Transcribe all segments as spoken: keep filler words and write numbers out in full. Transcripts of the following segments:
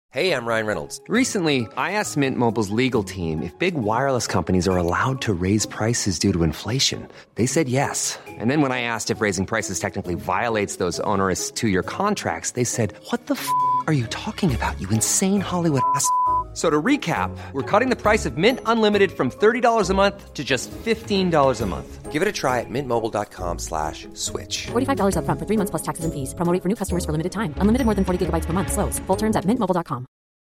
Hey, I'm Ryan Reynolds. Recently, I asked Mint Mobile's legal team if big wireless companies are allowed to raise prices due to inflation. They said yes. And then when I asked if raising prices technically violates those onerous two-year contracts, they said, what the f*** are you talking about, you insane Hollywood ass f- So to recap, we're cutting the price of Mint Unlimited from thirty dollars a month to just fifteen dollars a month. Give it a try at mintmobile.com slash switch. forty-five dollars up front for three months plus taxes and fees. Promo rate for new customers for limited time. Unlimited more than forty gigabytes per month. Slows full terms at mint mobile dot com.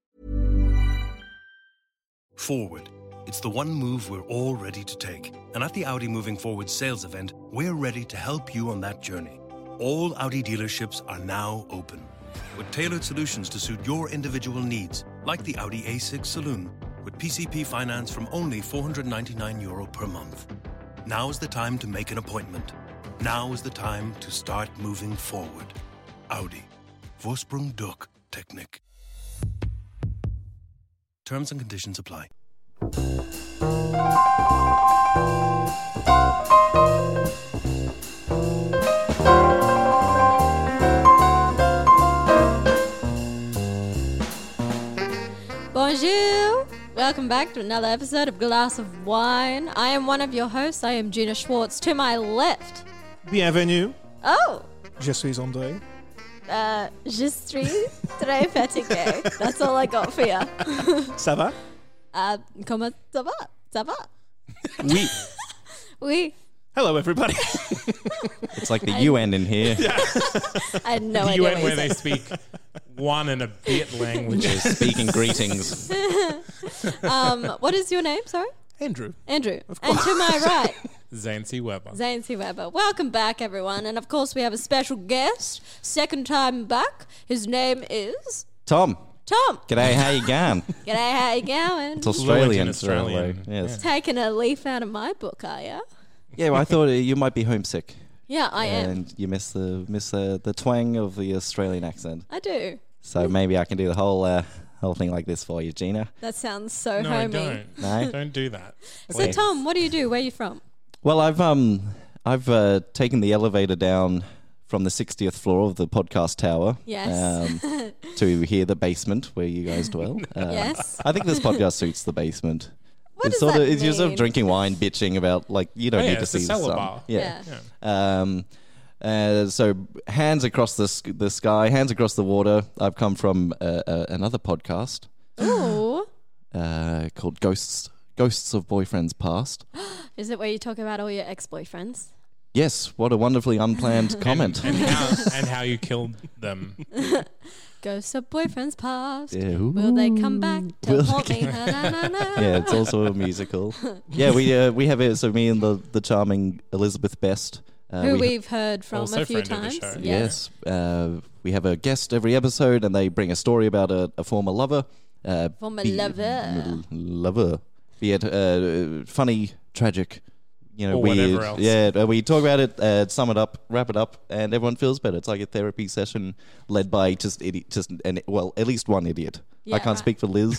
Forward. It's the one move we're all ready to take. And at the Audi Moving Forward sales event, we're ready to help you on that journey. All Audi dealerships are now open, with tailored solutions to suit your individual needs, like the Audi A six Saloon, with P C P finance from only four hundred ninety-nine euro per month. Now is the time to make an appointment. Now is the time to start moving forward. Audi. Vorsprung durch Technik. Terms and conditions apply. Bonjour! Welcome back to another episode of Glass of Wine. I am one of your hosts. I am Gina Schwartz. To my left. Bienvenue. Oh! Je suis André. Uh, je suis très fatigué. That's all I got for you. Ça va? Uh, comment ça va? Ça va? Oui. Oui. Hello, everybody. It's like the U N in here. I had no The idea U N what where you they said. speak one and a bit languages. Speaking greetings. Um, what is your name? Sorry? Andrew. Andrew. And to my right, Zancy Weber. Zancy Weber. Welcome back, everyone. And of course, we have a special guest. Second time back. His name is Tom. Tom. G'day, how you going? G'day, how you going? It's Australian. Australian. So, yes. Taking a leaf out of my book, are you? Yeah, well, I thought uh, you might be homesick. Yeah, I am. And you miss the miss uh, the twang of the Australian accent. I do. So maybe I can do the whole uh, whole thing like this for you, Gina. That sounds so No, homey. don't. No? Don't do that. So, Please. Tom, what do you do? Where are you from? Well, I've um I've uh, taken the elevator down from the sixtieth floor of the podcast tower. Yes. Um, to here, the basement where you guys dwell. Um, Yes. I think this podcast suits the basement. What it's does sort that of it's you're sort mean? of drinking wine, bitching about like you don't Oh, yeah, need to it's a see the cellar sun. bar. Yeah. Yeah. Um, uh, so hands across the sk- the sky, hands across the water. I've come from uh, uh, another podcast Ooh. uh, called Ghosts Ghosts of Boyfriends Past. Is it where you talk about all your ex-boyfriends? Yes, what a wonderfully unplanned comment. And how, and how you killed them. Ghosts of boyfriends past. Yeah, Will they come back to Will haunt they me? Na, na, na, na. Yeah, it's also a musical. Yeah, we uh, we have it. So me and the the charming Elizabeth Best. Uh, Who we we've heard from Also a few friend of the times. show. Yes. Uh, we have a guest every episode, and they bring a story about a, a former lover. Uh, Former be- lover. l- lover. Be it uh, funny, tragic, you know, Or weird. whatever else. Yeah, uh, we talk about it, uh, sum it up, wrap it up, and everyone feels better. It's like a therapy session led by just idi- just an, well, at least one idiot. Yeah, I can't right. speak for Liz,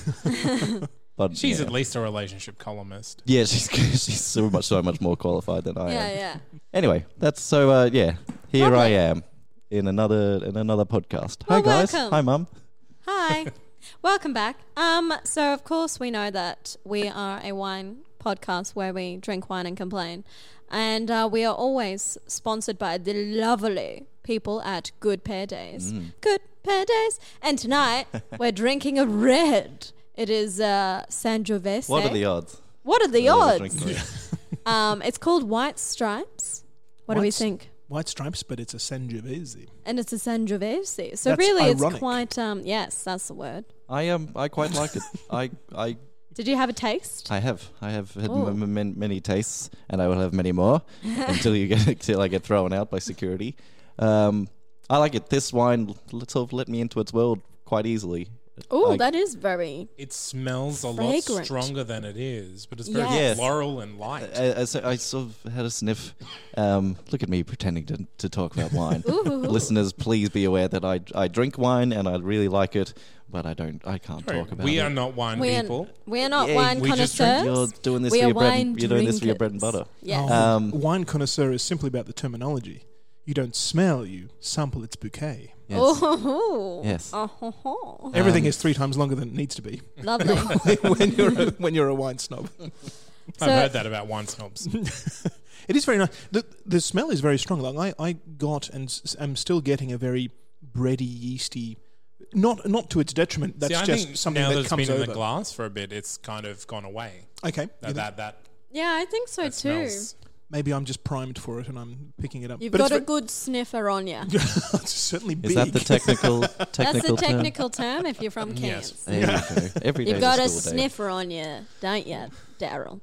but She's yeah. at least a relationship columnist. Yeah, she's she's so much so much more qualified than I Yeah, am. yeah. Anyway, that's so. Uh, yeah, here Lovely. I am in another in another podcast. Well, Hi guys. welcome. Hi mum. Hi. Welcome back. Um, so of course we know that we are a wine podcast where we drink wine and complain. And uh, we are always sponsored by the lovely people at Good Pear Days. Mm. Good Pear Days. And tonight we're drinking a red. It is uh, Sangiovese. What are the odds? What are the Uh, odds? drinking red. Um, it's called White Stripes. What do we White- think? White stripes, but it's a Sangiovese. And it's a Sangiovese. So That's really ironic. it's quite, um, yes, that's the word. I um I quite like it. I I Did you have a taste? I have I have had Ooh. m- m- many, many tastes, and I will have many more until you get until I get thrown out by security. Um, I like it. This wine l- sort of let me into its world quite easily. Oh, I- that is very... It smells a Fragrant. lot stronger than it is, but it's very Yes. floral and light. I, I, so- I sort of had a sniff. Um, look at me pretending to, to talk about wine. Ooh. Listeners, please be aware that I, I drink wine and I really like it, but I don't. I can't Sorry, talk about we it. are not wine We are, people. we are not Yeah, wine we just drink- connoisseurs. You're doing this we for are your bread. wine And, you're doing this for your bread and drinkers. butter. Yes. Oh, Um, wine connoisseur is simply about the terminology. You don't smell, you sample its bouquet. Yes. Oh, Yes. oh, Everything is three times longer than it needs to be lovely. when you're a, when you're a wine snob. So- I've heard that about wine snobs. It is very nice. The the smell is very strong. Like I, I got and s- am still getting a very bready, yeasty. Not not to its detriment. That's See, I just think something now that that it's comes been over. in the glass for a bit, it's kind of gone away. Okay, That you know, that, that, Yeah, I think so that too. smells. maybe I'm just primed for it and I'm picking it up. You've but got a it's, good sniffer on you. ve- it's certainly big. Is that the technical That's technical the technical term if you're from Yes. Cairns. term? There you go. Every You've day's got a a school day. sniffer on you, don't you, Daryl?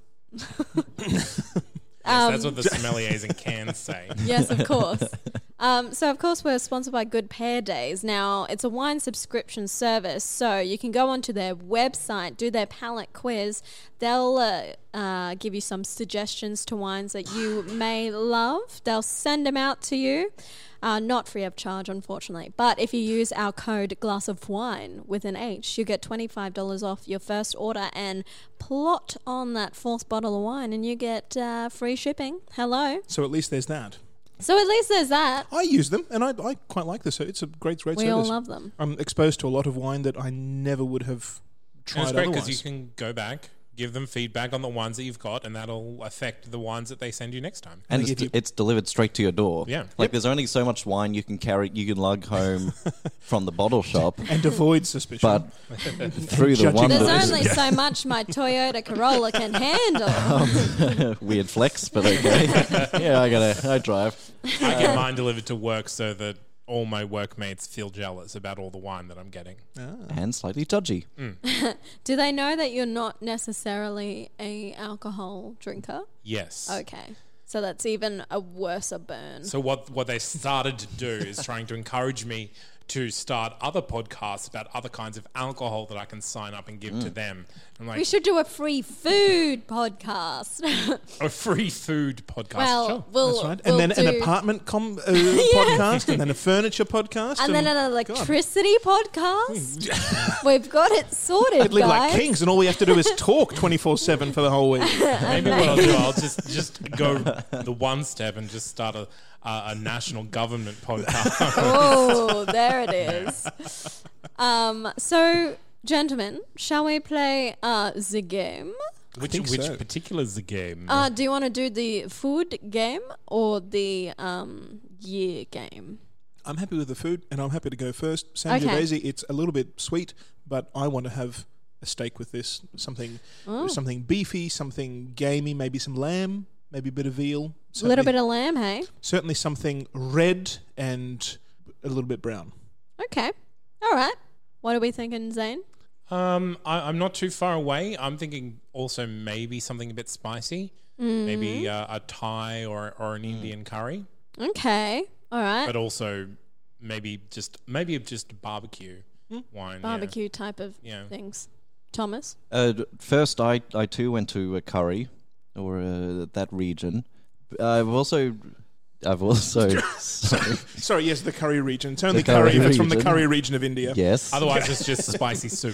Yes, that's what the sommeliers in Cairns say. Yes, of course. Um, so, of course, we're sponsored by Good Pear Days. Now, it's a wine subscription service, so you can go onto their website, do their palate quiz. They'll uh, uh, give you some suggestions to wines that you may love. They'll send them out to you. Uh, not free of charge, unfortunately. But if you use our code Glass of Wine with an H, you get twenty-five dollars off your first order and plot on that fourth bottle of wine and you get uh, free shipping. Hello. So at least there's that. So at least there's that. I use them and I, I quite like this. It's a great, great We service. all love them. I'm exposed to a lot of wine that I never would have And tried it's great otherwise. because you can go back, give them feedback on the wines that you've got, and that'll affect the wines that they send you next time. And They it's, give you- it's delivered straight to your door. Yeah. Like Yep. there's only so much wine you can carry, you can lug home from the bottle shop, and avoid suspicion. but through the Judging There's wonders, only so much my Toyota Corolla can handle. weird flex, but okay. Yeah, I gotta, I drive. I get mine delivered to work so that all my workmates feel jealous about all the wine that I'm getting. And slightly judgy. Do they know that you're not necessarily a alcohol drinker? Yes. Okay. So that's even a worse burn. So what what they started to do is trying to encourage me to start other podcasts about other kinds of alcohol that I can sign up and give to them. I'm like, We should do a free food podcast. a free food podcast. well, Sure. we'll, That's right. we'll And then do, an apartment com- uh, podcast, and then a furniture podcast, and then an electricity Hmm. podcast. We've got it sorted, We'd live guys. like kings, and all we have to do is talk twenty-four seven for the whole week. Maybe what I'll do, I'll just, just go the one step and just start a, a, a national government podcast. Oh, there it is. Um, so, gentlemen, shall we play uh, the game? which think which so. particular is the game? Uh, do you want to do the food game or the um, year game? I'm happy with the food, and I'm happy to go first. Sangiovese, Okay. it's a little bit sweet, but I want to have a steak with this. Something, Oh. something beefy, something gamey, maybe some lamb, maybe a bit of veal. A little bit of lamb, hey? Certainly something red and a little bit brown. Okay. All right. What are we thinking, Zane? Um, I, I'm not too far away. I'm thinking also maybe something a bit spicy, maybe uh, a Thai or or an Indian curry, Okay. All right. but also maybe just maybe just barbecue wine. yeah. Barbecue type of Yeah. things. Thomas? Uh, d- first, I, I too went to a curry, or uh, that region. I've also, I've also, sorry, Sorry, yes, the curry region. It's only The curry curry if it's from the region. curry region of India. yes, Otherwise, it's just spicy soup.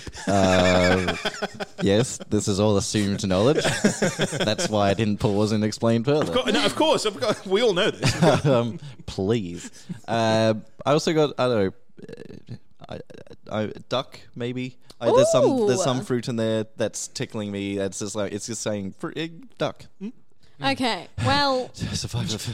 uh, yes. This is all assumed knowledge. That's why I didn't pause and explain further. Co- no, of course, of course, we all know this. um, please. Uh, I also got I don't know, uh, I, I, duck maybe. I, there's some there's some Ooh. fruit in there that's tickling me. That's just like it's just saying fru- eh, duck. Okay. Well, Survive the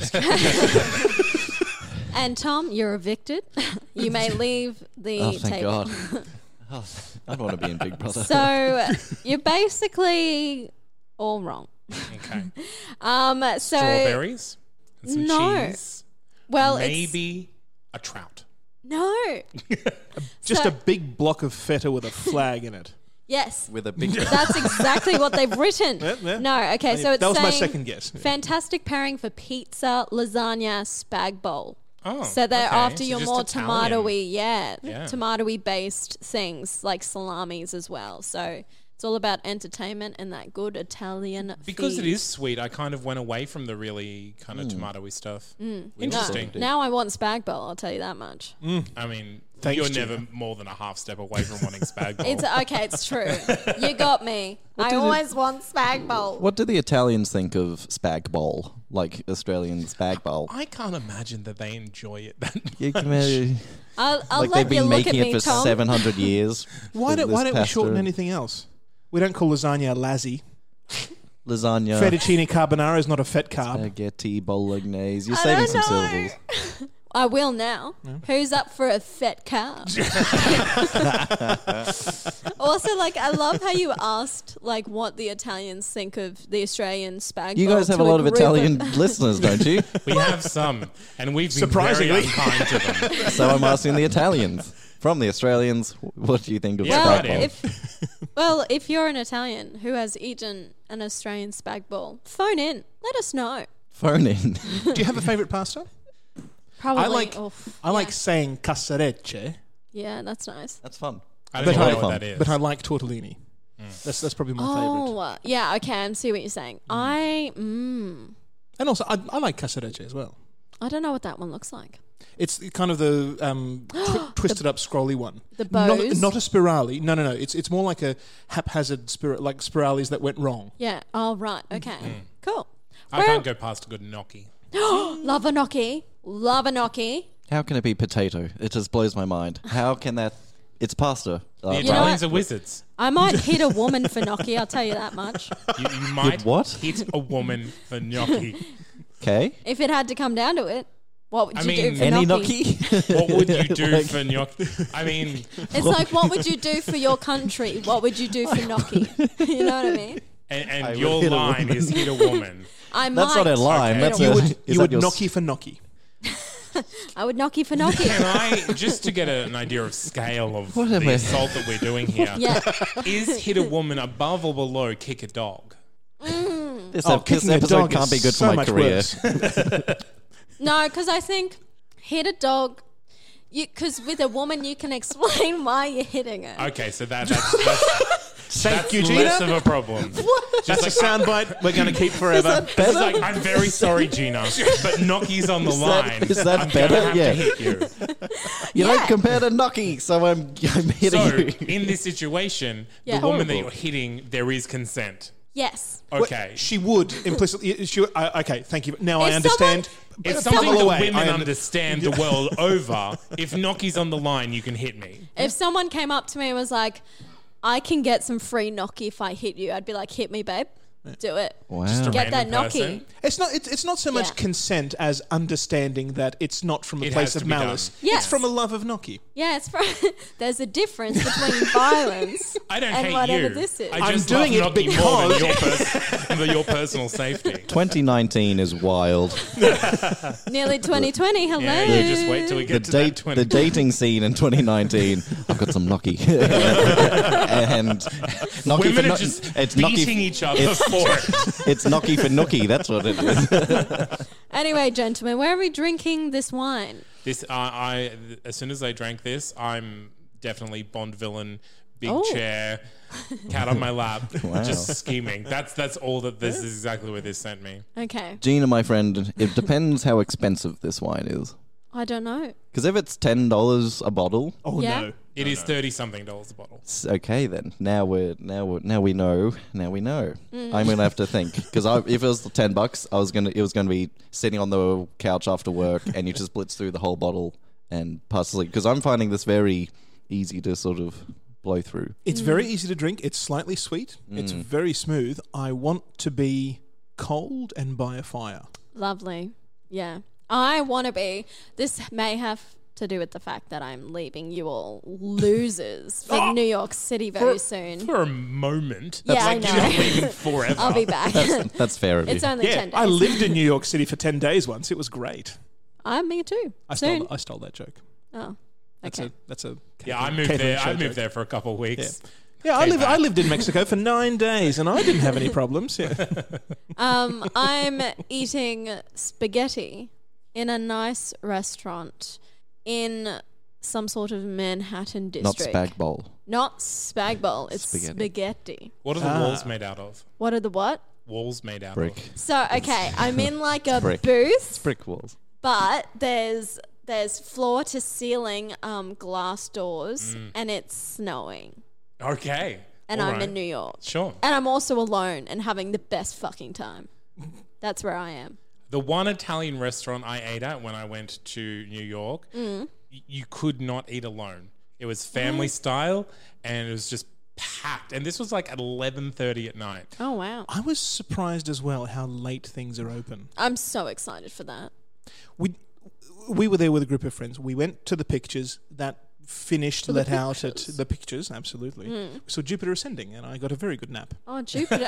first. and Tom, you're evicted. You may leave the Oh, thank table. God. Oh, I don't want to be in Big Brother. So you're basically all wrong. Okay. Um, so Strawberries and some No. cheese. well, it's Maybe a trout. no. Just So- a big block of feta with a flag in it. Yes, with a big. that's exactly what they've written. Yeah, yeah. No, okay, so it's that was my saying second guess. fantastic pairing for pizza, lasagna, spag bowl. Oh, So they're okay. after So your just more Italian. tomatoey, yeah, Yeah. tomatoey based things like salamis as well. So It's all about entertainment and that good Italian Because feed. it is sweet, I kind of went away from the really kind of tomatoey stuff. Interesting. No, now I want spag bowl, I'll tell you that much. I mean, Thanks, you're Gina. never more than a half step away from wanting spag bowl. It's okay, it's true. You got me. I always want spag bowl. What do the Italians think of spag bowl? Like Australian spag bowl? I can't imagine that they enjoy it that much. You can imagine- I'll, I'll like let they've you been look making at it me, for Tom. seven hundred years. Why Th- don't Why this don't we shorten pasta. anything else? We don't call lasagna lassi. Lasagna, Fettuccine carbonara is not a fet carb. spaghetti bolognese. You're I saving don't some know. syllables. I will now. Who's up for a fat carb? Also, like, I love how you asked, like, what the Italians think of the Australian spag You bowl guys have a to lot of group Italian listeners, don't you? We have some, and we've been Surprisingly. very unkind to them. So I'm asking the Italians. From the Australians, what do you think of Yeah, Well, spag bowl? right. if well, if you're an Italian who has eaten an Australian spag bowl, phone in. Let us know. Phone in. Do you have a favourite pasta? Probably. I like oof, I like yeah. saying cassarecce, Yeah, that's nice. That's fun. I But don't I- know what that is. but I like tortellini. That's that's probably my Oh, favourite. uh, yeah. Okay, I see what you're saying. I mm, And also, I, I like cassarecce as well. I don't know what that one looks like. It's kind of the um, twi- twisted up, scrolly one. The Not, bows? not a spirale. No, no, no. It's it's more like a haphazard spiral, like spirales that went wrong. Yeah. Oh, right. Okay. Cool. I Where- can't go past a good gnocchi. Love a gnocchi. Love a gnocchi. How can it be potato? It just blows my mind. How can that? It's pasta. The Uh, know Italians what? are wizards. I might hit a woman for gnocchi. I'll tell you that much. You, you might what? hit a woman for gnocchi. Okay. If it had to come down to it, what would I you mean, do for Any gnocchi? gnocchi? What would you do Like- for gnocchi? I mean, It's like, what would you do for your country? What would you do for gnocchi? You know what I mean? and, I and would your hit a line woman. is hit a woman. I That's might. not a line. Okay. That's You a, would is you that would your s- gnocchi for gnocchi. I would gnocchi for gnocchi. Can I, just to get a, an idea of scale of What am the I- assault that we're doing here, Yeah. is hit a woman above or below kick a dog? This, Oh, ep- this kicking a episode dog can't is be good so for my much career. worse. No, because I think hit a dog. Because with a woman, you can explain why you're hitting her. Okay, so that, that's, that's, Thank that's you, Gina. less of a problem. That's a soundbite we're going to keep forever. This is like, I'm very sorry, Gina, but gnocchi's on the Is that- line. is that I'm better? gonna have Yeah. to hit you. You Yeah. don't compare to gnocchi, so I'm, I'm hitting So, you. in this situation, Yeah. the woman that Horrible. you're hitting, there is consent. Yes. Okay. She would implicitly. She, would- I okay, thank you. Now I If understand. It's If something someone- that away. women I under- understand the world over. If gnocchi's on the line, you can hit me. If someone came up to me and was like, I can get some free gnocchi if I hit you, I'd be like, hit me, babe. Do it. Wow. Just a Get that random gnocchi. person. It's not. It's, it's not so much Yeah. consent as understanding that it's not from a It place has of to be done. malice. Yes. It's from a love of gnocchi. Yeah, it's from, there's a difference between violence I don't and hate whatever you. this is. I I'm just doing love it gnocchi more than because- your, pers- than your personal safety. twenty nineteen is wild. Nearly twenty twenty. Hello. Yeah, you just wait till we The get to date, that twenty. the dating scene in twenty nineteen. I've got some gnocchi, and gnocchi Women for are no- just it's beating gnocchi, each other it's- for it. It's gnocchi for nookie. That's what it is. Anyway, gentlemen, where are we drinking this wine? This, uh, I as soon as I drank this, I'm definitely Bond villain, big Oh. chair, cat on my lap, Wow. just scheming. That's that's all that this is exactly where this sent me. Okay. Gina, my friend, it depends how expensive this wine is. I don't know. Because if it's ten dollars a bottle, Oh Yeah. no. It is thirty something dollars a bottle. it's okay then. Now we're now we're, now we know. Now we know. Mm. I'm gonna have to think because if it was ten bucks, I was gonna it was gonna be sitting on the couch after work and you just blitz through the whole bottle and pass asleep. Because I'm finding this very easy to sort of blow through. It's very easy to drink. It's slightly sweet. It's very smooth. I want to be cold and by a fire. Lovely. Yeah. I want to be. This may have to do with the fact that I'm leaving you all losers for New York City very soon. For a moment. Yeah, I like know. you're not leaving forever. I'll be back. That's, that's fair of It's you. only Yeah, ten days. I lived in New York City for ten days once. It was great. I'm me too. I soon. stole. I stole that joke. Oh. That's Okay. a. That's a. yeah, I moved catering there. show I moved joke. there for a couple of weeks. Yeah, I Came lived. I back. lived in Mexico for nine days, and I didn't have any problems. Yeah. Um, I'm eating spaghetti in a nice restaurant in some sort of Manhattan Not district. spag bowl. Not spag bowl. It's Spaghetti. spaghetti. What are the Ah. walls made out of? What are the what? Walls made out Brick. of. So okay, I'm in like a Brick. booth, Brick walls. but there's there's floor to ceiling um, glass doors, and it's snowing, Okay. and All I'm right. in New York, Sure. and I'm also alone and having the best fucking time. That's where I am. The one Italian restaurant I ate at when I went to New York, Mm. y- you could not eat alone. It was family style, and it was just packed. And this was like at eleven thirty at night. Oh wow, I was surprised as well how late things are open. I'm so excited for that. We we were there with a group of friends. We went to the pictures that finished To the let out at pictures? the pictures. Absolutely. Mm. So Jupiter Ascending, and I got a very good nap. Oh Jupiter.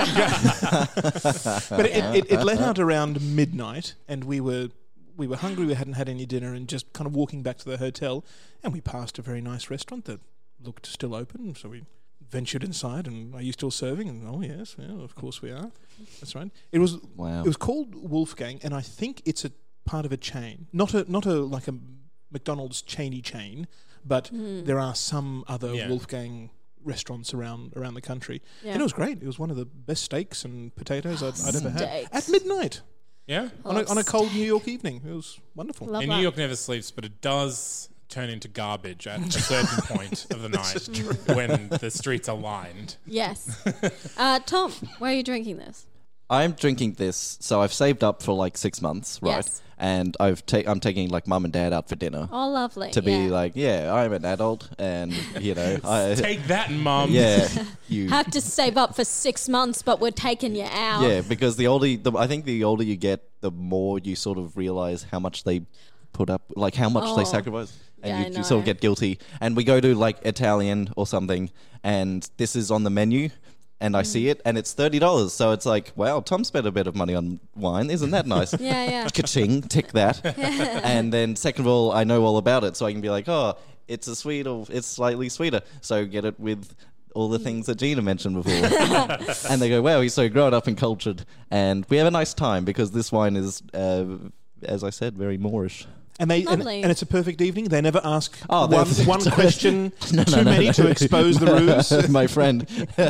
But it, it, it let out around midnight, and we were we were hungry. We hadn't had any dinner, and just kind of walking back to the hotel, and we passed a very nice restaurant that looked still open. So we ventured inside, and are you still serving? And oh yes, yeah, of course we are. That's right. It was Wow. it was called Wolfgang, and I think it's a part of a chain, not a not a like a McDonald's chainy chain, but there are some other Yeah. Wolfgang restaurants around around the country, Yeah. and it was great. It was one of the best steaks and potatoes I'd, I'd ever had Steaks. at midnight Yeah. on a, on a cold New York evening. It was wonderful. Love And that. New York never sleeps, but it does turn into garbage at a certain point of the night when the streets are lined. Yes. Uh, Tom, why are you drinking this? I'm drinking this, so I've saved up for like six months, right? Yes. And I've ta- I'm taking like mum and dad out for dinner Oh, lovely. to be yeah. like, yeah, I'm an adult, and you know, I Take that, mum. yeah, you Have to save up for six months, but we're taking you out. yeah, because the older, the, I think the older you get, the more you sort of realize how much they put up, like how much they Oh. sacrifice, and Yeah, you, I you sort of know. get guilty. And we go to like Italian or something, and this is on the menu. And I Mm. see it, and it's thirty dollars. So it's like, wow, Tom spent a bit of money on wine. Isn't that nice? Yeah, yeah. Ka-ching, tick that. And then second of all, I know all about it, so I can be like, oh, it's a sweet or it's slightly sweeter. So get it with all the things that Gina mentioned before. And they go, wow, he's so grown up and cultured. And we have a nice time because this wine is, uh, as I said, very Moorish. And they and, Lovely. and it's a perfect evening. They never ask Oh, one, they're- one question No, no, too no, many no. to expose the ruse. My friend.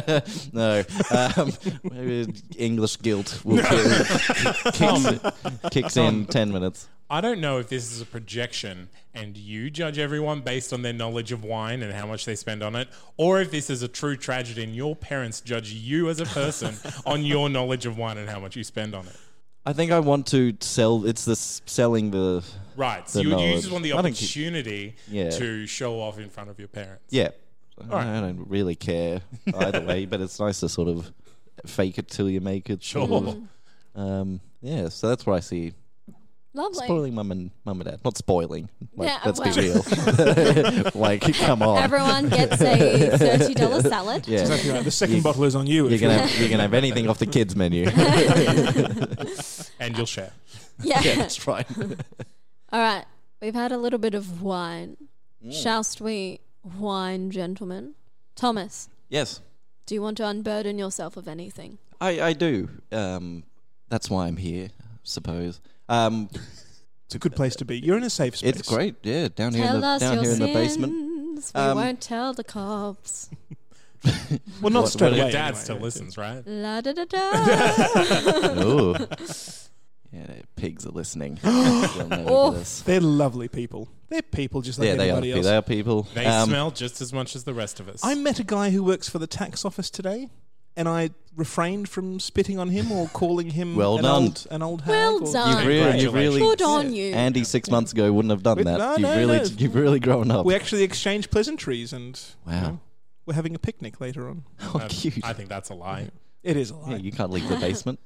No. Um, maybe English guilt will kick, kicks, kicks in ten minutes. I don't know if this is a projection and you judge everyone based on their knowledge of wine and how much they spend on it, or if this is a true tragedy and your parents judge you as a person on your knowledge of wine and how much you spend on it. I think I want to sell. It's this selling the. Right. So The you, you knowledge. just want the I don't keep- opportunity Yeah. to show off in front of your parents. Yeah. right. I don't really care either way, but it's nice to sort of fake it till you make it. sort Sure. of. Um, yeah, so that's what I see. Lovely. Spoiling mum and mum and dad. Not spoiling. Like, Yeah, let's well- be real. Like, come on. Everyone gets a thirty dollars salad. Yeah. Exactly right. The second You- bottle is on you. You're if gonna you're- have, you're gonna have anything off the kids menu. And you'll share. Yeah. Yeah, that's right. All right. We've had a little bit of wine. Mm. Shallst we wine, gentlemen? Thomas, Yes, do you want to unburden yourself of anything? I I do. Um, that's why I'm here, I suppose. Um, It's a good place to be. You're in a safe space. it's great. Yeah, down here Tell in the us down your here in sins. the basement. We Um, won't tell the cops. Well, not What- straight what- away. Your dad anyway. still listens, right? La da da da. Ooh. Yeah, pigs are listening. They'll never Oh. get us. They're lovely people. They're people just like Yeah, they are. anybody else. They are people. They Um, smell just as much as the rest of us. I met a guy who works for the tax office today, and I refrained from spitting on him or calling him Well an done. old an old hag. Well or- done. You've really, you've really, Good on you. Andy six months ago wouldn't have done Wait, that. no, you've no, really, no. you've really grown up. We actually exchanged pleasantries, and you Wow. know, we're having a picnic later on. Oh, Uh, cute. I think that's a lie. It is a lie. Yeah, you can't leave the basement.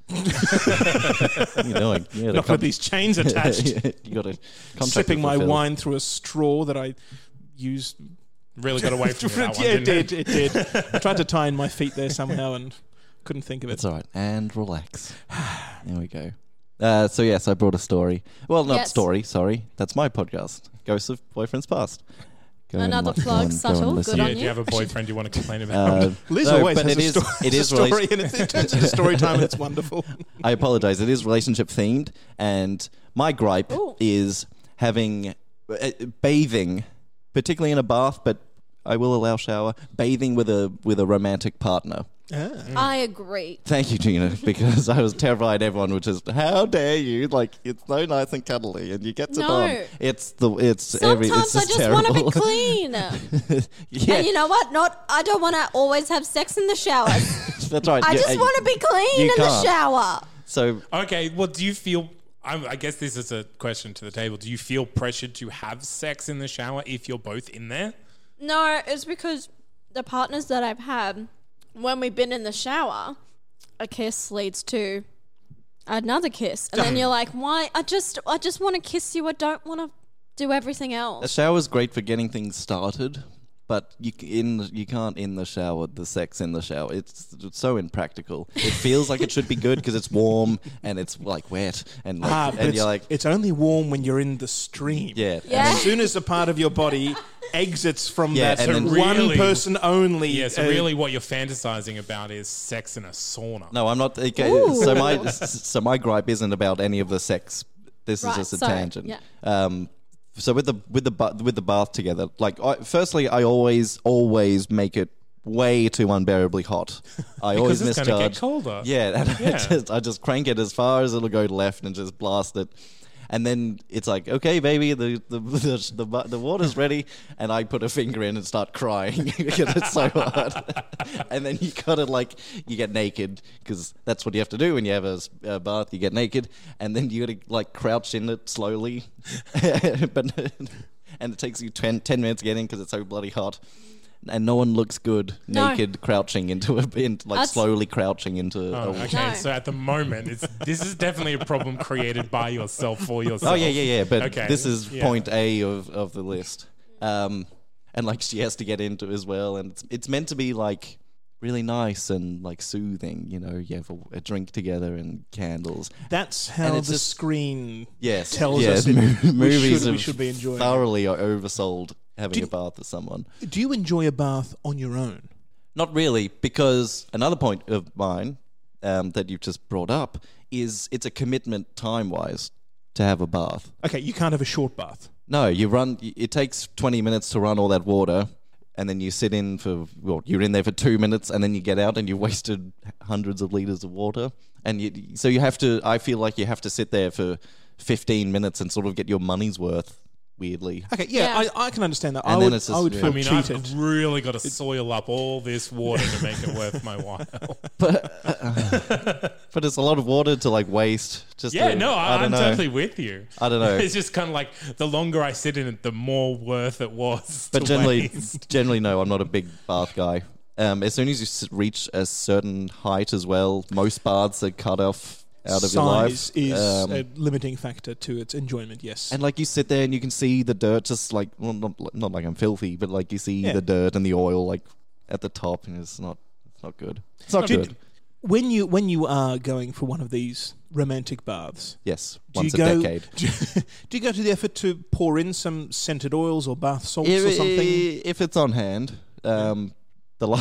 what are you doing? You got a Not with these chains attached. you got a contract Sipping to my fulfill. wine through a straw that I used. Really got away from you that one, yeah, it didn't did. It did. I tried to tie in my feet there somehow and couldn't think of it. It's all right. And relax. There we go. Uh, so yes, I brought a story. Well, not Yes. story. Sorry, that's my podcast. Ghosts of Boyfriend's Past. Go and Another li- go plug, and- go subtle. and Good listen. Do on you, do you have a boyfriend you want to complain about? Uh, Liz no, always but has it a, is- sto- it has is a story, rela- and it, it turns into story time, and it's wonderful. I apologize. It is relationship themed, and my gripe Ooh. is having uh, bathing particularly in a bath, but I will allow shower. Bathing with a with a romantic partner. Ah. I agree. Thank you, Gina, because I was terrified everyone would just, how dare you? Like, it's so nice and cuddly, and you get to No. Dom. It's the, it's Sometimes every, it's I just just want to be terrible. clean. Yeah, And you know what? Not I don't want to always have sex in the shower. that's right. I You- just uh, want to be clean you in the can't. shower. So, Okay, well, do you feel... I, I guess this is a question to the table. Do you feel pressured to have sex in the shower if you're both in there? No, it's because the partners that I've had, when we've been in the shower, a kiss leads to another kiss, and then you're like, "Why? I just, I just want to kiss you. I don't want to do everything a else." shower's great for getting things started, but you c- in the, you can't in the shower the sex in the shower. It's, it's so impractical. It feels like it should be good because it's warm and it's like wet and like, Ah, but and it's, you're like, it's only warm when you're in the stream. yeah, Yeah. As soon as a part of your body exits from Yeah, that and then- one Really- person only. Yeah, so uh, really what you're fantasizing about is sex in a sauna. No, I'm not. Okay, so my so my gripe isn't about any of the sex. This Right, is just a sorry, tangent. yeah. Um, so with the with the ba- with the bath together, like I, firstly, I always always make it way too unbearably hot. I always it's misjudge. gonna get colder. Yeah, and I Yeah. just I just crank it as far as it'll go left and just blast it. And then it's like, okay, baby, the the the, the, bu- the water's ready, and I put a finger in and start crying because it's so hot. And then you gotta like, you get naked because that's what you have to do when you have a, s- a bath. You get naked, and then you gotta like crouch in it slowly, but and it takes you ten, ten minutes to get in because it's so bloody hot. And no one looks good No. naked, crouching into a in, like That's- slowly crouching into. Oh, a, okay, No. so at the moment, it's this is definitely a problem created by yourself for yourself. Oh yeah, yeah, yeah. But Okay, this is yeah. point A of, of the list. Um, and like she has to get into it as well, and it's it's meant to be like really nice and like soothing. You know, you have a, a drink together and candles. That's how And the it's just- screen Yes, tells yeah, us it, mo- we, movies should, we have should be enjoying. it. thoroughly are oversold having Do- a bath with someone. Do you enjoy a bath on your own? Not really, because another point of mine um, that you've just brought up is it's a commitment time-wise to have a bath. Okay, you can't have a short bath. No, you run. It takes twenty minutes to run all that water, and then you sit in for. Well, you're in there for two minutes, and then you get out, and you wasted hundreds of liters of water. And you, so you have to. I feel like you have to sit there for fifteen minutes and sort of get your money's worth. Weirdly, Okay, yeah, Yeah. I, I can understand that. And I then would, it's just- I would yeah. feel I mean, cheated. I've really got to soil up all this water to make it worth my while. but it's a lot of water to like waste. Just Yeah, to- no, I I, don't I'm know. totally with you. I don't know. It's just kind of like the longer I sit in it, the more worth it was. But to generally, waste. generally, no, I'm not a big bath guy. Um, as soon as you s- reach a certain height as well, most baths are cut off out of your life. Size is Um, a limiting factor to its enjoyment, yes. and like you sit there and you can see the dirt, just like well, not not like I'm filthy, but like you see Yeah. the dirt and the oil like at the top, and it's not it's not good. It's not Do- good. when you when you are going for one of these romantic baths, Yes, do once you a go, decade. Do you, do you go to the effort to pour in some scented oils or bath salts If, or something? if it's on hand, um, the la-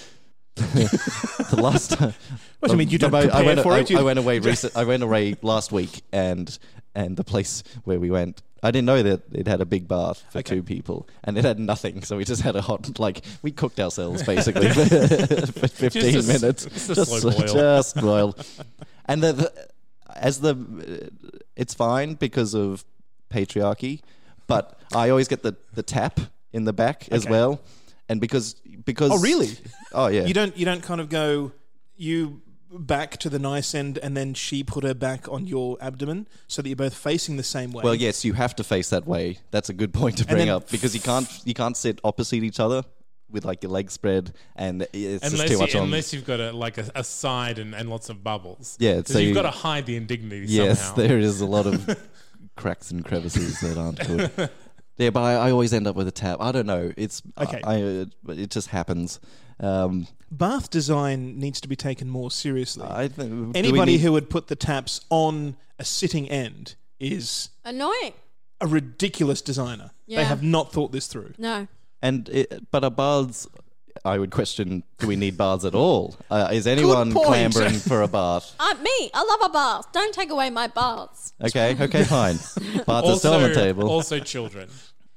the last time. What do you mean you don't I, I prepare went, for I, it? You- I went away recent. I went away last week, and and the place where we went, I didn't know that it had a big bath for Okay. two people, and it had nothing. So we just had a hot, like we cooked ourselves basically for, for fifteen Just a s- minutes, just a slow boil. just boil. And the, the as the it's fine because of patriarchy, but I always get the the tap in the back as Okay. well. And because because Oh, really? Oh yeah. You don't you don't kind of go you back to the nice end and then she put her back on your abdomen so that you're both facing the same way. Well, yes, you have to face that way. That's a good point to And bring then up because you can't you can't sit opposite each other with like your legs spread, and it's Unless, just too you, much on. unless you've got a, like a, a side and, and lots of bubbles. Yeah, 'Cause so you've you- got to hide the indignity Yes, somehow. there is a lot of cracks and crevices that aren't good. Yeah, but I, I always end up with a tap. I don't know. It's Okay. I, I, but it just happens. Um, bath design needs to be taken more seriously. I think do we Anybody need- who would put the taps on a sitting end is Annoying. a ridiculous designer. Yeah. They have not thought this through. No. and it, but are baths? I would question: do we need baths at all? Uh, is anyone point. clambering for a bath? Uh, me, I love a bath. Don't take away my baths. Okay, okay, fine. Baths are still on the table. Also children.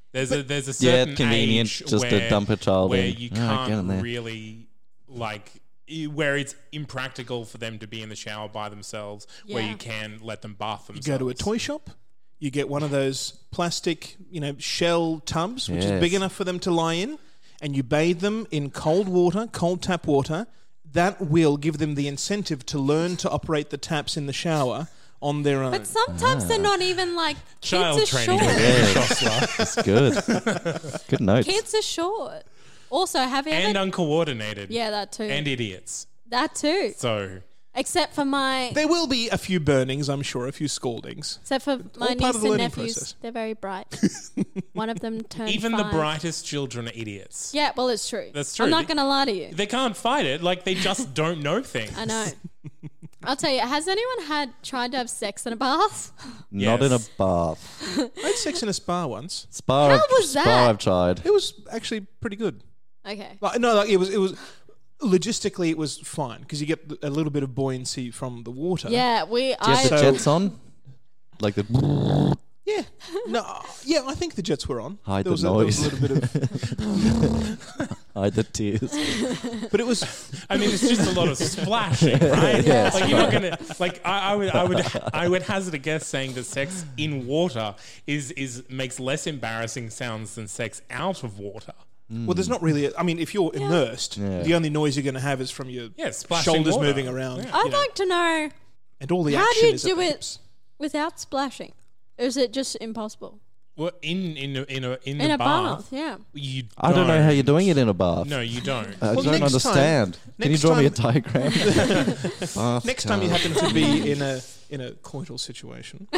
There's a there's a Yeah, certain convenient age just to where, dump a child where in. you Oh, get in can't there. really like i- where it's impractical for them to be in the shower by themselves. Where Yeah. you can let them bath You themselves. go to a toy shop, you get one of those plastic, you know, shell tubs, which is Yes. big enough for them to lie in, and you bathe them in cold water, cold tap water. That will give them the incentive to learn to operate the taps in the shower on their own. But sometimes they're not even like Child kids are training. short. Yeah, that's good. Good notes. Kids are short. Also, have you and ever? uncoordinated. Yeah, that too. And idiots. that too. So Except for my, There will be a few burnings, I'm sure, a few scaldings. except for my all part niece of the and learning nephews. process. They're very bright. One of them turned even the five. brightest children are idiots. Yeah, well, it's true. That's true. I'm not going to lie to you. They can't fight it. Like they just don't know things. I know. I'll tell you. Has anyone had tried to have sex in a bath? Not in a Yes. bath. I had sex in a spa once. Spa. How I've- was spa that? I've tried. It was actually pretty good. Okay. Like, no, like it was. It was logistically it was fine because you get a little bit of buoyancy from the water. Yeah, we. Do you I. have the So- jets on? Like the. Yeah. No. Yeah, I think the jets were on. Hide there the was a, there was noise. a little bit of, Hide the tears. but it was. I mean, it's just a lot of splashing, right? Yeah, like you're not gonna like. I, I would, I would, I would hazard a guess saying that sex in water is is makes less embarrassing sounds than sex out of water. Well, there's not really. A, I mean, if you're immersed, Yeah. the only noise you're going to have is from your Yeah, splashing shoulders water. moving around. Yeah. I'd you know, like to know and all the how do action you is at do the it hips. without splashing, or is it just impossible Well, in in a, in a in, in the a bath? bath, Yeah. you. I don't know how you're doing it in a bath. No, you don't. I Well, don't next understand. time- Can you next draw me a time- diagram? Bath Next time you tub. happen to be in a in a coital situation,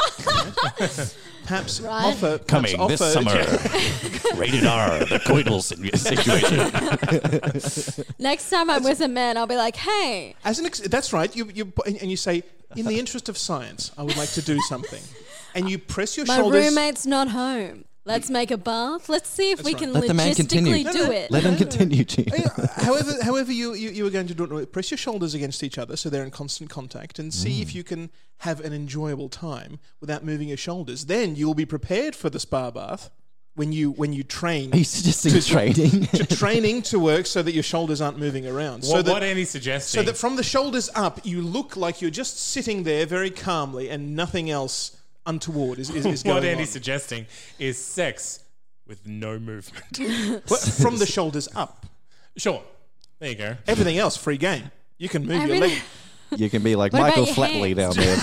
perhaps Right. offer perhaps offer, Rated R, the coital situation. Next time I'm with a man, I'll be like, "Hey, As an ex- that's right. You you and you say, in the interest of science, I would like to do something, and you press your my shoulders. roommate's not home. Let's make a bath. Let's see if we right. can Let the man continue. logistically No, do no. it." Let him continue, Gene. Yeah, however, however you, you, you are going to do it, press your shoulders against each other so they're in constant contact and see Mm. if you can have an enjoyable time without moving your shoulders. Then you'll be prepared for the spa bath when you when you train. Are you suggesting training? to training to work so that your shoulders aren't moving around. so What, that, what Andy's suggesting? so that from the shoulders up, you look like you're just sitting there very calmly and nothing else untoward is, is, is going what on. Andy's suggesting is sex with no movement. Well, from the shoulders up. Sure, there you go. Everything else, free game. You can move your Everything- leg. You can be like What about Michael your Flatley hands? down there.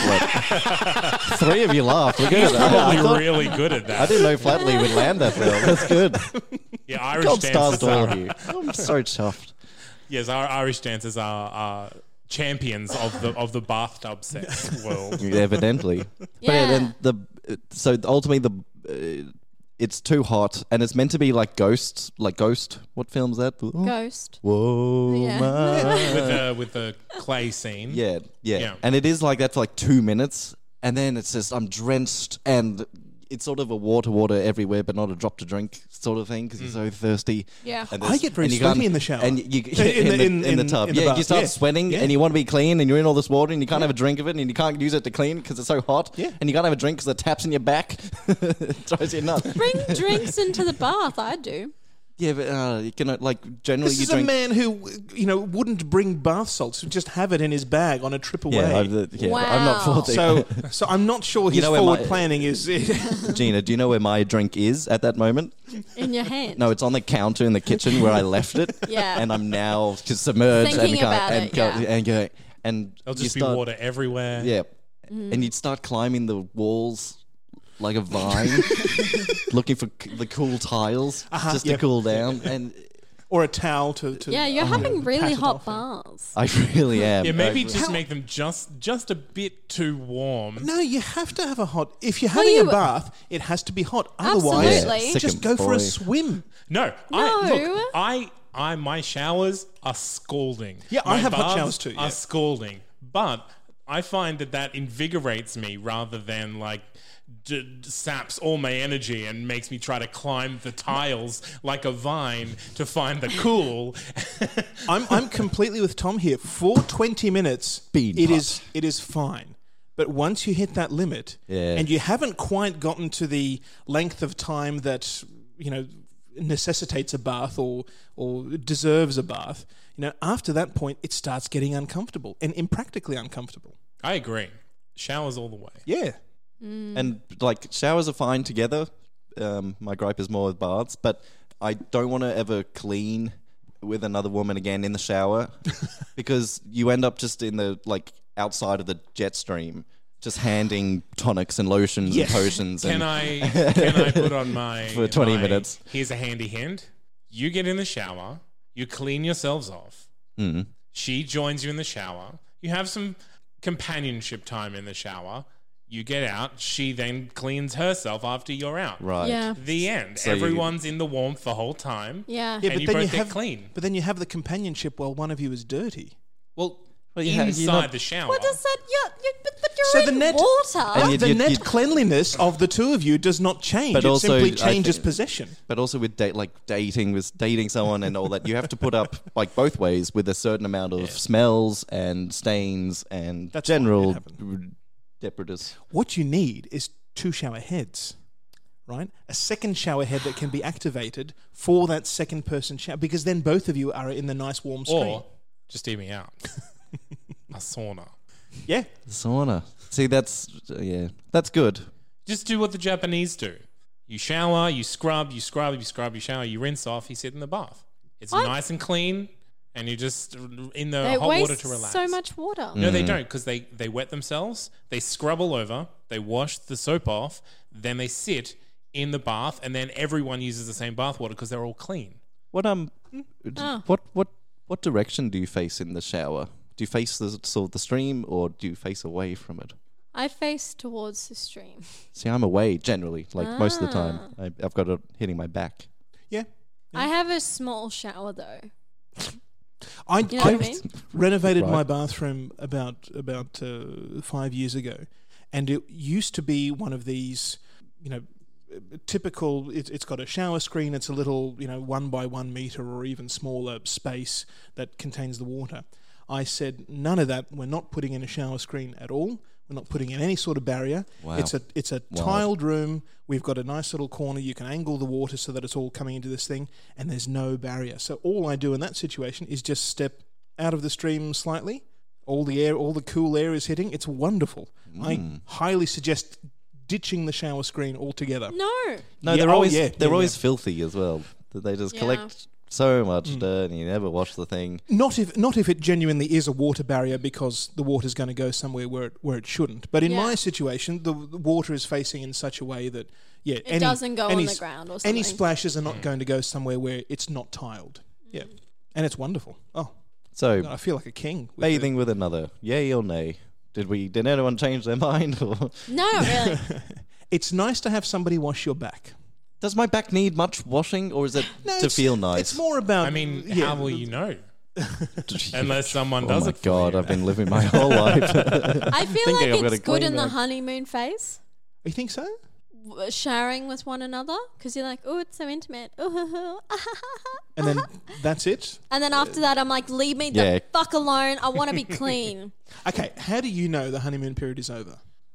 Like, three of you laughed. We're good at that. I, Probably thought- really good at I that. didn't know Flatley would land that well. That's good. Yeah, Irish Gold stars dancers to all are, of you. I'm so chuffed. yes, our Irish dancers are, are champions of the of the bathtub sex world. Evidently. But Yeah. then the so ultimately the uh, it's too hot and it's meant to be like Ghosts, like Ghost. What film's that? Ghost. Whoa, Yeah. my. with the with the clay scene. Yeah, yeah, Yeah. And it is like that for like two minutes, and then it's just I'm drenched, and it's sort of a water, water everywhere, but not a drop to drink sort of thing because you're so thirsty. Yeah. And I there's- get very and you sweaty can't- in the shower. and you, you In in, the- the, in- in, the in- tub. in the yeah, you bath, start yeah. sweating, Yeah. and you want to be clean, and you're in all this water, and you can't have a drink of it, and you can't use it to clean because it's so hot. Yeah. And you can't have a drink because the tap's in your back. It drives you nuts. Bring drinks into the bath. I do. Yeah, but uh, you can uh, like generally This you is drink. a man who, you know, wouldn't bring bath salts, would just have it in his bag on a trip away. yeah, I've, uh, yeah I'm not Wow. forty. so, so I'm not sure his You know where forward my- planning is. Gina, do you know where my drink is at that moment? In your hand. No, it's on the counter in the kitchen where I left it. Yeah. And I'm now just submerged Thinking and can't about and it, go, yeah. and go and There'll you just start, be water everywhere. Yeah. Mm-hmm. And you'd start climbing the walls like a vine, looking for c- the cool tiles Uh-huh, just yep. to cool down. And or a towel to. to Yeah, you're uh, having pat really it hot off. baths. I really am. Yeah, maybe Actually. just make them just just a bit too warm. No, you have to have a hot. If you're Well, having you- a bath, it has to be hot. Otherwise, Absolutely. Yeah, just sick go 'em, for a boy. swim. No, I No. look, I I my showers are scalding. Yeah, I My have hot baths showers too, yeah. Are scalding, but I find that that invigorates me rather than like d- d- saps all my energy and makes me try to climb the tiles like a vine to find the cool. I'm I'm completely with Tom here. For twenty minutes, Bean it pot. is it is fine. But once you hit that limit, Yeah. and you haven't quite gotten to the length of time that, you know, necessitates a bath or or deserves a bath, you know, after that point, it starts getting uncomfortable and impractically uncomfortable. I agree. Showers all the way. Yeah. And like showers are fine together. Um, my gripe is more with baths, but I don't want to ever clean with another woman again in the shower because you end up just in the like outside of the jet stream, just handing tonics and lotions Yes. and potions. Can and I can I put on my For twenty my- minutes. Here's a handy hint. You get in the shower, you clean yourselves off. Mm. She joins you in the shower. You have some companionship time in the shower. You get out. She then cleans herself after you're out. Right. Yeah. The end. So you- Everyone's in the warmth the whole time. Yeah. Yeah, And but you then both you get have clean. But then you have the companionship while one of you is dirty. Well, Well, you ha- inside you're not- the shower. What does that? You're, you're, but, but you're So in the net- water. And you- the you- net you- cleanliness of the two of you does not change. But it also, simply I changes think- possession. But also with date, like dating, with dating someone and all that, you have to put up like both ways with a certain amount of smells and stains and That's why it general happened. detritus. What you need is two shower heads, right? A second shower head that can be activated for that second person shower, because then both of you are in the nice warm stream. Or just hear me out. A sauna. Yeah. Sauna. See, that's yeah, that's good. Just do what the Japanese do. You shower, you scrub, you scrub, you scrub, you shower, you rinse off, you sit in the bath. It's What? nice and clean, and you just in the they hot waste water to relax. so much water. No, they don't, because they, they wet themselves, they scrub all over, they wash the soap off, then they sit in the bath, and then everyone uses the same bath water because they're all clean. What um, d- Oh. what what what direction do you face in the shower? Do you face the sort of the stream, or do you face away from it? I face towards the stream. See, I'm away generally, like most of the time. Ah. I, I've got it hitting my back. Yeah. I have a small shower though. I, You know I what I mean? renovated my Right. bathroom about about uh, five years ago, and it used to be one of these, you know, typical. It, it's got a shower screen. It's a little, you know, one by one meter or even smaller space that contains the water. I said, none of that. We're not putting in a shower screen at all. We're not putting in any sort of barrier. Wow. It's a it's a Wild. tiled room. We've got a nice little corner. You can angle the water so that it's all coming into this thing, and there's no barrier. So all I do in that situation is just step out of the stream slightly. All the air, all the cool air is hitting. It's wonderful. I highly suggest ditching the shower screen altogether. No. No, Yeah, they're oh, always yeah, they're yeah, always yeah. filthy as well. That They just Yeah. collect so much dirt, and you never wash the thing. Not if not if it genuinely is a water barrier because the water's going to go somewhere where it, where it shouldn't. But in Yeah. my situation, the, the water is facing in such a way that yeah, It any, doesn't go on any the s- ground or Any something. splashes are not going to go somewhere where it's not tiled. Yeah, and it's wonderful. Oh, So God, I feel like a king. with bathing with another, yay or nay? Did we? Did anyone change their mind? Or No, not really. the- It's nice to have somebody wash your back. does my back need much washing, or is it No, to it's- feel nice? It's more about. I mean, yeah, how will you know? Unless someone Oh does my it for god! you. I've been living my whole life. I feel Thinking I've like got it's a good clean in the back. honeymoon phase. You think so? w- Sharing with one another because you're like, oh, it's so intimate. Ooh, And then that's it. and then after that, I'm like, leave me the Yeah. fuck alone. I want to be clean. Okay, how do you know the honeymoon period is over?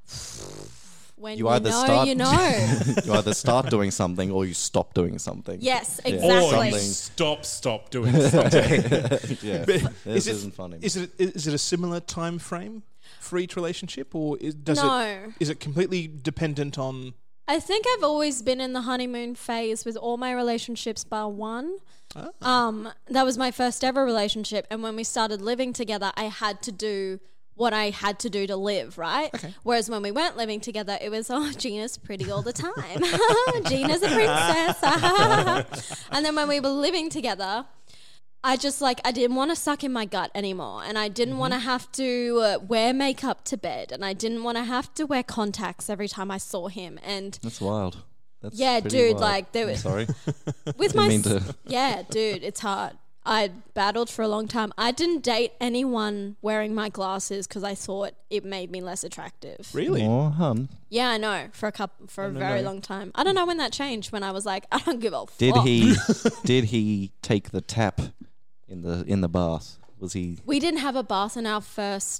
When You you, either know, start- you know. You either start doing something or you stop doing something. Yes, Yeah. exactly. Or Something. stop, stop doing something. Yeah, But this is it- isn't funny. Is it is it a similar time frame for each relationship, or is, does No. it is it completely dependent on? I think I've always been in the honeymoon phase with all my relationships bar one. Ah. Um, that was my first ever relationship, and when we started living together, I had to do what I had to do to live, right? Okay. Whereas when we weren't living together, it was, oh, Gina's pretty all the time. Gina's a princess. And then when we were living together, I just like, I didn't want to suck in my gut anymore. And I didn't want to have to uh, wear makeup to bed. And I didn't want to have to wear contacts every time I saw him. And That's wild. That's Yeah, pretty dude, wild. like, there I'm was- sorry. with Didn't my mean s- to- yeah, dude, it's hard. I battled for a long time. I didn't date anyone wearing my glasses because I thought it made me less attractive. Really? Oh, hun. Yeah, I know. For a couple, for a no, very no. long time. I don't know when that changed. When I was like, I don't give a Did fuck. he? Did he take the tap in the in the bath? Was he? We didn't have a bath in our first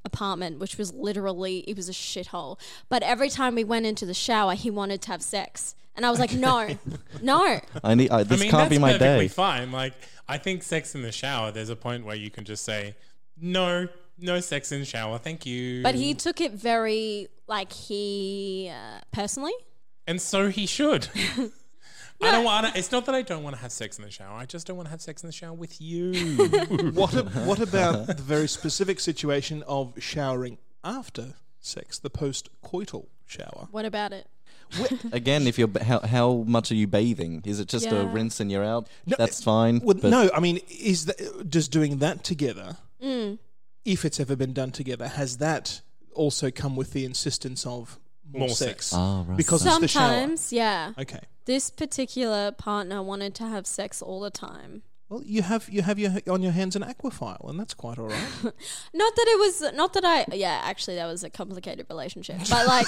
apartment, which was literally, it was a shithole. But every time we went into the shower, he wanted to have sex. And I was like, no, no. I need. I, this I mean, can't that's be my perfectly day. fine. Like, I think sex in the shower, there's a point where you can just say, no, no sex in the shower, thank you. But he took it very, like, he, uh, personally. And so he should. I don't want to, it's not that I don't want to have sex in the shower. I just don't want to have sex in the shower with you. What a, what about the very specific situation of showering after sex, the post-coital shower? What about it? Again, if you're ba- how how much are you bathing? Is it just a Yeah. rinse and you're out? No, That's fine. Well, but no, I mean, is that, does doing that together, Mm. if it's ever been done together, has that also come with the insistence of more, More sex? sex. Ah, right. Because it's the shower. Sometimes, yeah. Okay. This particular partner wanted to have sex all the time. Well, you have you have your on your hands an aquafile, and that's quite all right. Not that it was, not that I, yeah, actually that was a complicated relationship, but like,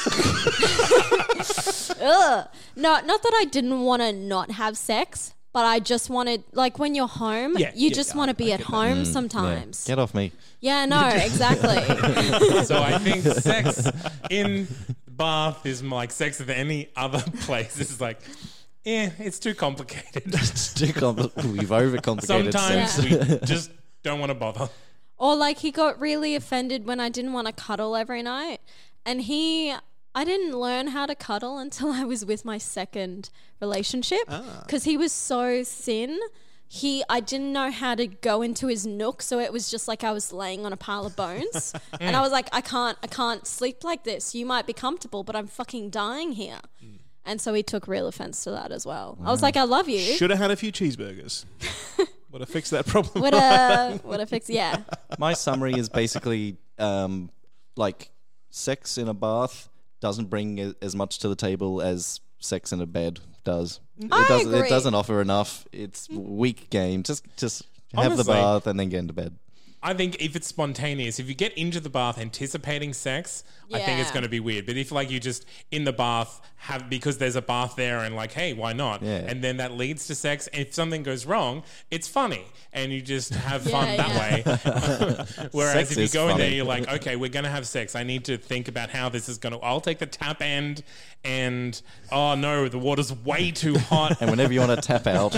ugh. No, not that I didn't want to not have sex, but I just wanted, like when you're home, Yeah, you yeah, just I- want to be I at get that. home Yeah. sometimes. Get off me. Yeah, no, exactly. So I think sex in the bath is like sex at any other place. It's like, eh, it's too complicated. It's too compli- We've overcomplicated Sometimes sex. we just don't want to bother. Or like he got really offended when I didn't want to cuddle every night. And he, I didn't learn how to cuddle until I was with my second relationship because he was so thin. He, I didn't know how to go into his nook, so it was just like I was laying on a pile of bones. And I was like, I can't, I can't sleep like this. You might be comfortable, but I'm fucking dying here. And so he took real offense to that as well. I was like, I love you. Should have had a few cheeseburgers. Would have fixed that problem. What a, what a fix, yeah. My summary is basically um, like sex in a bath doesn't bring a- as much to the table as sex in a bed does. I it doesn't. agree. It doesn't offer enough. It's weak game. Just, just have the Honestly, bath and then get into bed. I think if it's spontaneous, if you get into the bath anticipating sex, I think it's Yeah. going to be weird. But if like you just in the bath have because there's a bath there and like, hey, why not? Yeah. And then that leads to sex. And if something goes wrong, it's funny and you just have fun Yeah, that way. Whereas Sex if you is go in there, funny. you're like, okay, we're going to have sex. I need to think about how this is going to. I'll take the tap end, and oh no, the water's way too hot. And whenever you want to tap out,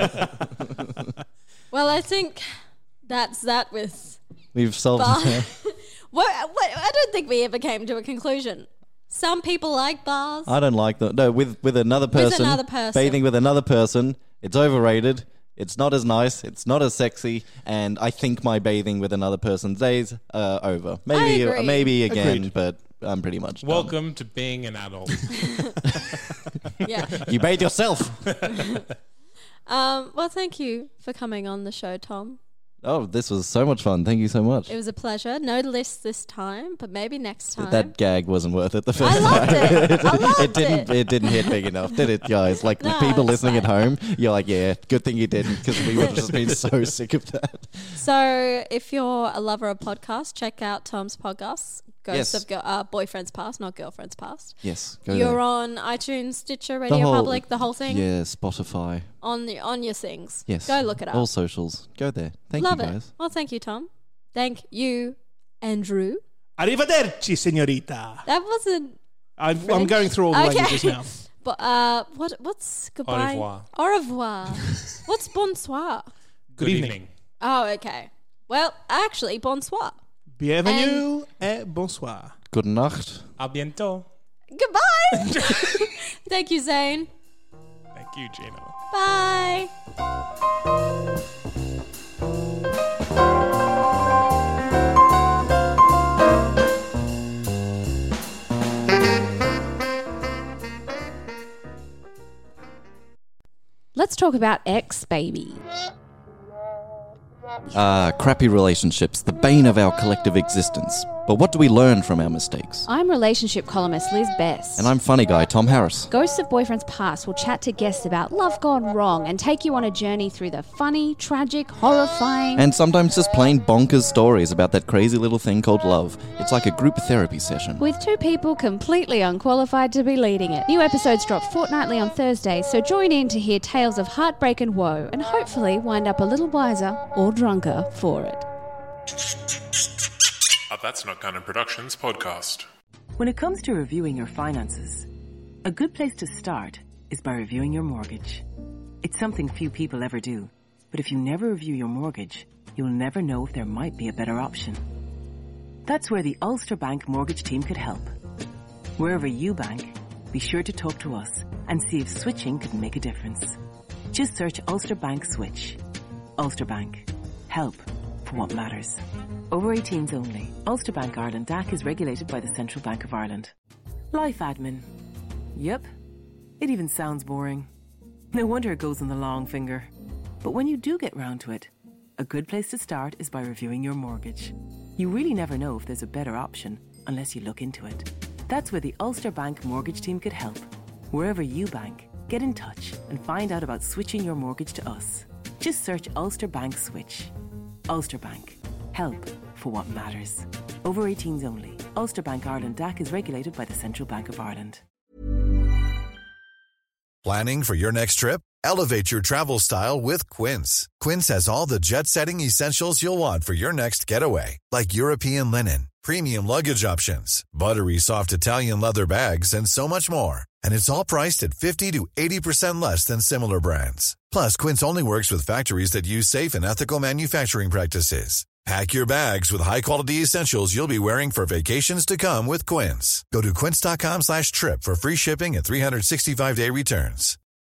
Well, I think that's that with we've solved. bath. what, what, I don't think we ever came to a conclusion. Some people like bars. I don't like that. No, with with another person, another person. bathing with another person, it's overrated. It's not as nice. It's not as sexy. And I think my bathing with another person's days are over. Maybe, agree. maybe again, Agreed. but I'm pretty much done. Welcome to being an adult. Yeah. You bathe yourself. Um, well, thank you for coming on the show, Tom. Oh, this was so much fun. Thank you so much. It was a pleasure. No list this time, but maybe next time. That gag wasn't worth it the first I loved time. it. I loved it didn't. it. It didn't hit big enough, did it, guys? Like the No, people it's listening at fine. home, you're like, yeah, good thing you didn't, because we would have just been so sick of that. So, if you're a lover of podcasts, check out Tom's podcast, Ghosts Yes. of Girl- uh, Boyfriends Past, not Girlfriends Past. Yes, go You're there. on iTunes, Stitcher, The Radio whole- Public, the whole thing. Yeah, Spotify. On the on your things. Yes, Go look it up. All socials. Go there. Thank Love you, it. guys. Well, thank you, Tom. Thank you, Andrew. Arrivederci, señorita. That wasn't. I'm, I'm French? going through all the Okay. languages now. But uh, what what's goodbye? revoir. Au revoir. What's bonsoir? Good evening. evening. Oh, okay. Well, actually, bonsoir. Bienvenue et bonsoir. Good Nacht. A bientôt. Goodbye. Thank you, Zane. Thank you, Gino. Bye. Let's talk about X, baby. Ah, crappy relationships, the bane of our collective existence. But what do we learn from our mistakes? I'm relationship columnist Liz Best. And I'm funny guy Tom Harris. Ghosts of Boyfriends Past will chat to guests about love gone wrong and take you on a journey through the funny, tragic, horrifying... And sometimes just plain bonkers stories about that crazy little thing called love. It's like a group therapy session. with two people completely unqualified to be leading it. New episodes drop fortnightly on Thursdays, so join in to hear tales of heartbreak and woe, and hopefully wind up a little wiser or drunker for it. A That's Not Canon Productions podcast. When it comes to reviewing your finances, a good place to start is by reviewing your mortgage. It's something few people ever do, but if you never review your mortgage, you'll never know if there might be a better option. That's where the Ulster Bank mortgage team could help. Wherever you bank, be sure to talk to us and see if switching could make a difference. Just search Ulster Bank Switch. Ulster Bank. Help for what matters. Over eighteens only. Ulster Bank Ireland D A C is regulated by the Central Bank of Ireland. Life admin. Yep. It even sounds boring. No wonder it goes on the long finger. But when you do get round to it, a good place to start is by reviewing your mortgage. You really never know if there's a better option unless you look into it. That's where the Ulster Bank mortgage team could help. Wherever you bank, get in touch and find out about switching your mortgage to us. Just search Ulster Bank Switch. Ulster Bank. Help for what matters. Over eighteens only. Ulster Bank Ireland D A C is regulated by the Central Bank of Ireland. Planning for your next trip? Elevate your travel style with Quince. Quince has all the jet-setting essentials you'll want for your next getaway, like European linen, premium luggage options, buttery soft Italian leather bags, and so much more. And it's all priced at fifty to eighty percent less than similar brands. Plus, Quince only works with factories that use safe and ethical manufacturing practices. Pack your bags with high-quality essentials you'll be wearing for vacations to come with Quince. Go to quince.com slash trip for free shipping and three sixty-five day returns.